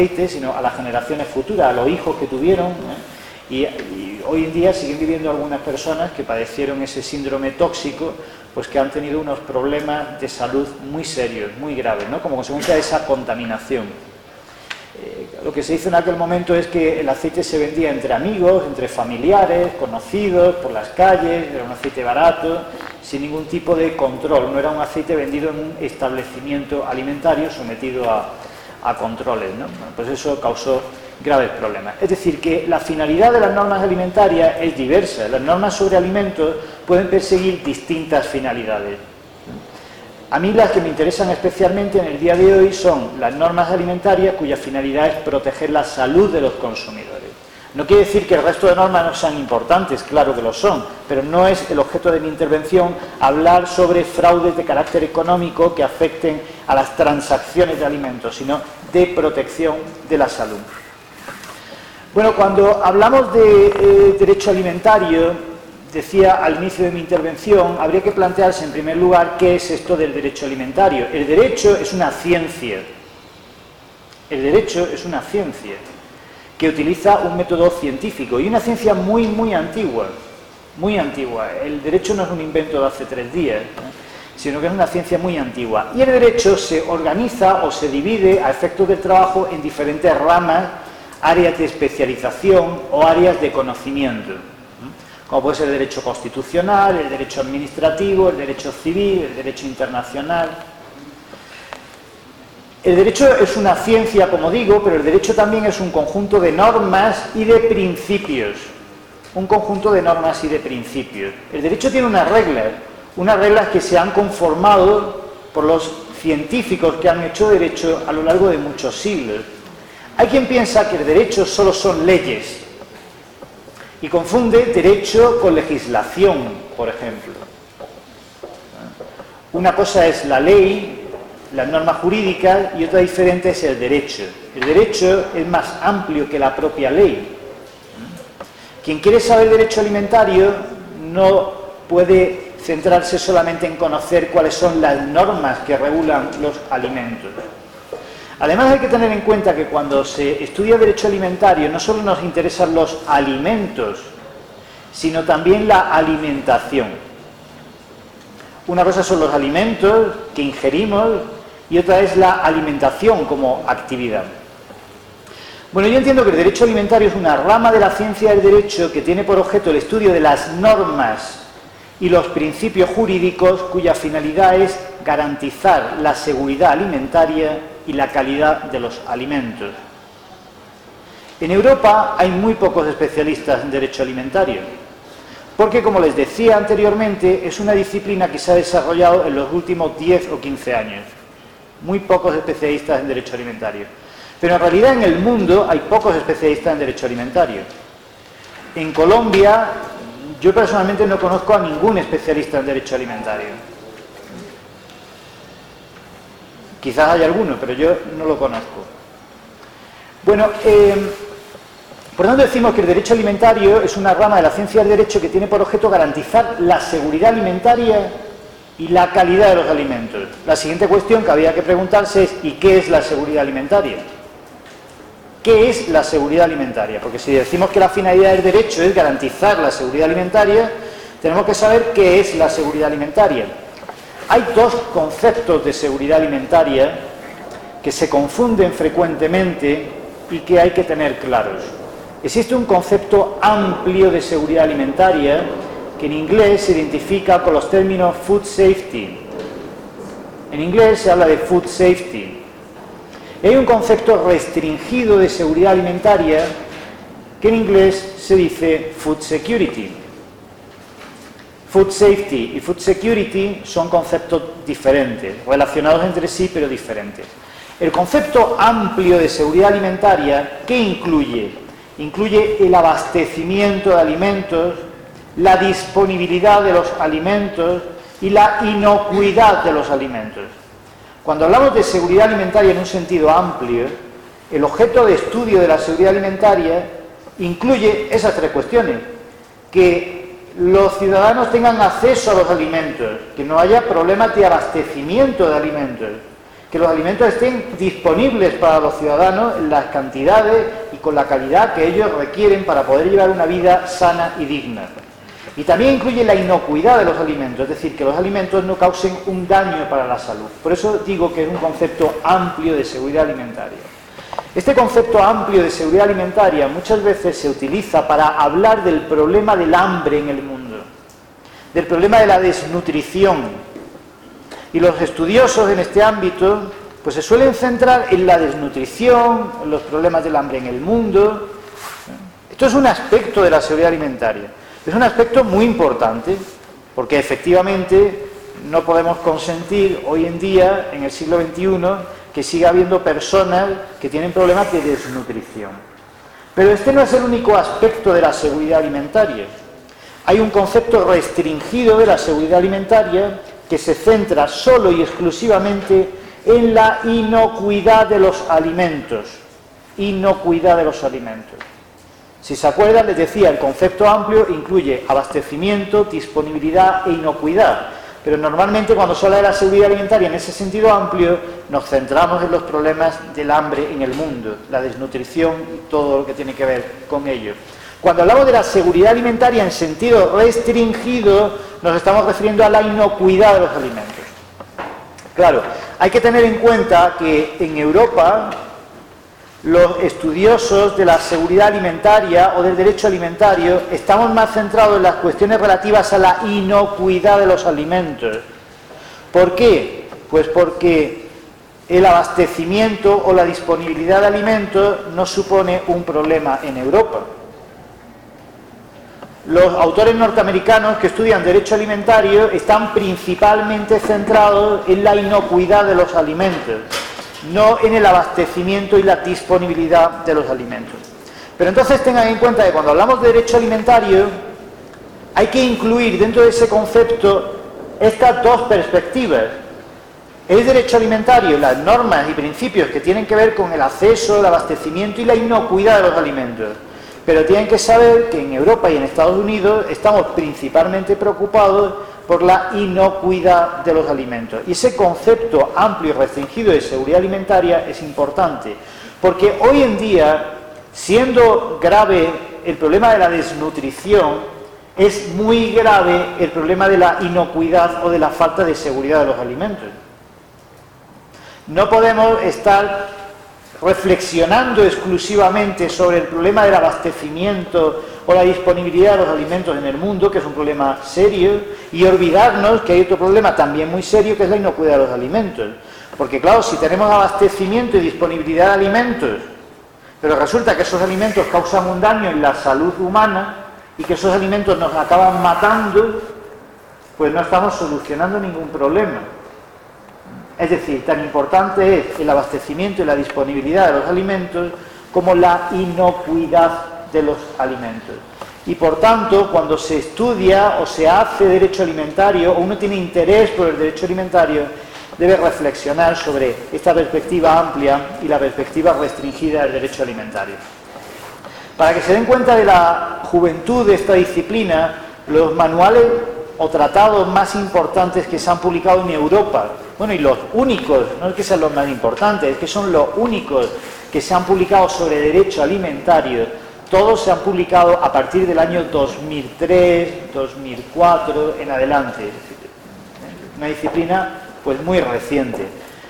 aceite, sino a las generaciones futuras, a los hijos que tuvieron, y hoy en día siguen viviendo algunas personas que padecieron ese síndrome tóxico, pues que han tenido unos problemas de salud muy serios, muy graves, ¿no? Como consecuencia de esa contaminación. Lo que se hizo en aquel momento es que el aceite se vendía entre amigos, entre familiares, conocidos, por las calles, era un aceite barato, sin ningún tipo de control, no era un aceite vendido en un establecimiento alimentario sometido a controles, ¿no? Bueno, pues eso causó graves problemas. Es decir, que la finalidad de las normas alimentarias es diversa. Las normas sobre alimentos pueden perseguir distintas finalidades. A mí las que me interesan especialmente en el día de hoy son las normas alimentarias cuya finalidad es proteger la salud de los consumidores. No quiere decir que el resto de normas no sean importantes, claro que lo son, pero no es el objeto de mi intervención hablar sobre fraudes de carácter económico que afecten a las transacciones de alimentos, sino de protección de la salud. Bueno, cuando hablamos de derecho alimentario, decía al inicio de mi intervención, habría que plantearse en primer lugar qué es esto del derecho alimentario. El derecho es una ciencia. El derecho es una ciencia que utiliza un método científico y una ciencia muy, muy antigua. Muy antigua. El derecho no es un invento de hace 3 días, sino que es una ciencia muy antigua. Y el derecho se organiza o se divide a efectos del trabajo en diferentes ramas, áreas de especialización o áreas de conocimiento, como puede ser el derecho constitucional, el derecho administrativo, el derecho civil, el derecho internacional. El derecho es una ciencia, como digo, pero el derecho también es un conjunto de normas y de principios. Un conjunto de normas y de principios. El derecho tiene unas reglas que se han conformado por los científicos que han hecho derecho a lo largo de muchos siglos. Hay quien piensa que el derecho solo son leyes y confunde derecho con legislación, por ejemplo. Una cosa es la ley, las normas jurídicas, y otra diferente es el derecho. El derecho es más amplio que la propia ley. Quien quiere saber derecho alimentario no puede centrarse solamente en conocer cuáles son las normas que regulan los alimentos. Además hay que tener en cuenta que cuando se estudia derecho alimentario no solo nos interesan los alimentos, sino también la alimentación. Una cosa son los alimentos que ingerimos y otra es la alimentación como actividad. Bueno, yo entiendo que el derecho alimentario es una rama de la ciencia del derecho que tiene por objeto el estudio de las normas y los principios jurídicos cuya finalidad es garantizar la seguridad alimentaria y la calidad de los alimentos. En Europa hay muy pocos especialistas en derecho alimentario, porque, como les decía anteriormente, es una disciplina que se ha desarrollado en los últimos 10 o 15 años. Muy pocos especialistas en derecho alimentario. Pero en realidad en el mundo hay pocos especialistas en derecho alimentario. En Colombia, yo personalmente no conozco a ningún especialista en derecho alimentario. Quizás haya alguno, pero yo no lo conozco. Bueno, por tanto decimos que el derecho alimentario es una rama de la ciencia del derecho que tiene por objeto garantizar la seguridad alimentaria y la calidad de los alimentos. La siguiente cuestión que había que preguntarse es ¿y qué es la seguridad alimentaria? ¿Qué es la seguridad alimentaria? Porque si decimos que la finalidad del derecho es garantizar la seguridad alimentaria, tenemos que saber qué es la seguridad alimentaria. Hay dos conceptos de seguridad alimentaria que se confunden frecuentemente y que hay que tener claros. Existe un concepto amplio de seguridad alimentaria que en inglés se identifica con los términos food safety. En inglés se habla de food safety. Y hay un concepto restringido de seguridad alimentaria que en inglés se dice food security. Food safety y food security son conceptos diferentes, relacionados entre sí pero diferentes. El concepto amplio de seguridad alimentaria, ¿qué incluye? Incluye el abastecimiento de alimentos, la disponibilidad de los alimentos y la inocuidad de los alimentos. Cuando hablamos de seguridad alimentaria en un sentido amplio, el objeto de estudio de la seguridad alimentaria incluye esas tres cuestiones: que los ciudadanos tengan acceso a los alimentos, que no haya problemas de abastecimiento de alimentos, que los alimentos estén disponibles para los ciudadanos en las cantidades y con la calidad que ellos requieren para poder llevar una vida sana y digna. Y también incluye la inocuidad de los alimentos, es decir, que los alimentos no causen un daño para la salud. Por eso digo que es un concepto amplio de seguridad alimentaria. Este concepto amplio de seguridad alimentaria muchas veces se utiliza para hablar del problema del hambre en el mundo, del problema de la desnutrición. Y los estudiosos en este ámbito pues se suelen centrar en la desnutrición, en los problemas del hambre en el mundo. Esto es un aspecto de la seguridad alimentaria. Es un aspecto muy importante, porque efectivamente no podemos consentir hoy en día, en el siglo XXI, que siga habiendo personas que tienen problemas de desnutrición. Pero este no es el único aspecto de la seguridad alimentaria. Hay un concepto restringido de la seguridad alimentaria que se centra solo y exclusivamente en la inocuidad de los alimentos. Inocuidad de los alimentos. Si se acuerdan, les decía, el concepto amplio incluye abastecimiento, disponibilidad e inocuidad. Pero normalmente cuando se habla de la seguridad alimentaria en ese sentido amplio, nos centramos en los problemas del hambre en el mundo, la desnutrición y todo lo que tiene que ver con ello. Cuando hablamos de la seguridad alimentaria en sentido restringido, nos estamos refiriendo a la inocuidad de los alimentos. Claro, hay que tener en cuenta que en Europa los estudiosos de la seguridad alimentaria o del derecho alimentario estamos más centrados en las cuestiones relativas a la inocuidad de los alimentos. ¿Por qué? Pues porque el abastecimiento o la disponibilidad de alimentos no supone un problema en Europa. Los autores norteamericanos que estudian derecho alimentario están principalmente centrados en la inocuidad de los alimentos, no en el abastecimiento y la disponibilidad de los alimentos. Pero entonces tengan en cuenta que cuando hablamos de derecho alimentario hay que incluir dentro de ese concepto estas dos perspectivas. El derecho alimentario, las normas y principios que tienen que ver con el acceso, el abastecimiento y la inocuidad de los alimentos. Pero tienen que saber que en Europa y en Estados Unidos estamos principalmente preocupados por la inocuidad de los alimentos. Y ese concepto amplio y restringido de seguridad alimentaria es importante, porque hoy en día, siendo grave el problema de la desnutrición, es muy grave el problema de la inocuidad o de la falta de seguridad de los alimentos. No podemos estar reflexionando exclusivamente sobre el problema del abastecimiento o la disponibilidad de los alimentos en el mundo, que es un problema serio, y olvidarnos que hay otro problema también muy serio, que es la inocuidad de los alimentos. Porque claro, si tenemos abastecimiento y disponibilidad de alimentos, pero resulta que esos alimentos causan un daño en la salud humana y que esos alimentos nos acaban matando, pues no estamos solucionando ningún problema. Es decir, tan importante es el abastecimiento y la disponibilidad de los alimentos como la inocuidad de los alimentos. Y por tanto, cuando se estudia o se hace derecho alimentario, o uno tiene interés por el derecho alimentario, debe reflexionar sobre esta perspectiva amplia y la perspectiva restringida del derecho alimentario. Para que se den cuenta de la juventud de esta disciplina, los manuales o tratados más importantes que se han publicado en Europa, bueno, y los únicos, no es que sean los más importantes, es que son los únicos que se han publicado sobre derecho alimentario, todos se han publicado a partir del año 2003, 2004 en adelante. Una disciplina pues muy reciente.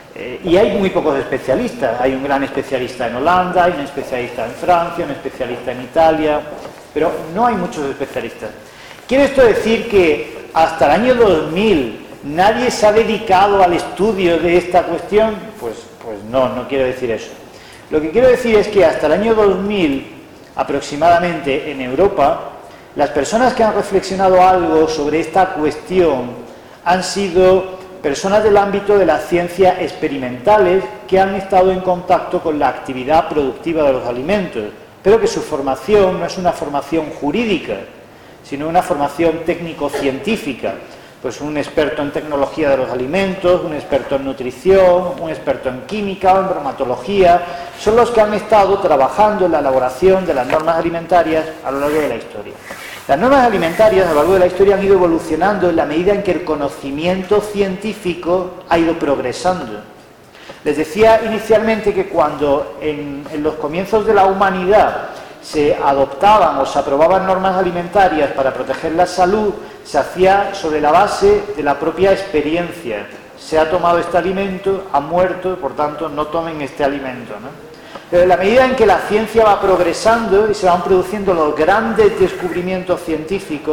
Y hay muy pocos especialistas. Hay un gran especialista en Holanda, hay un especialista en Francia, un especialista en Italia, pero no hay muchos especialistas. ¿Quiere esto decir que hasta el año 2000 nadie se ha dedicado al estudio de esta cuestión? Pues no quiero decir eso. Lo que quiero decir es que hasta el año 2000, aproximadamente en Europa, las personas que han reflexionado algo sobre esta cuestión han sido personas del ámbito de la ciencia experimentales que han estado en contacto con la actividad productiva de los alimentos, pero que su formación no es una formación jurídica, sino una formación técnico-científica. Pues un experto en tecnología de los alimentos, un experto en nutrición, un experto en química o en bromatología, son los que han estado trabajando en la elaboración de las normas alimentarias a lo largo de la historia. Las normas alimentarias a lo largo de la historia han ido evolucionando en la medida en que el conocimiento científico ha ido progresando. Les decía inicialmente que cuando en los comienzos de la humanidad se adoptaban o se aprobaban normas alimentarias para proteger la salud, se hacía sobre la base de la propia experiencia. Se ha tomado este alimento, ha muerto, por tanto no tomen este alimento, ¿no? Pero en la medida en que la ciencia va progresando y se van produciendo los grandes descubrimientos científicos,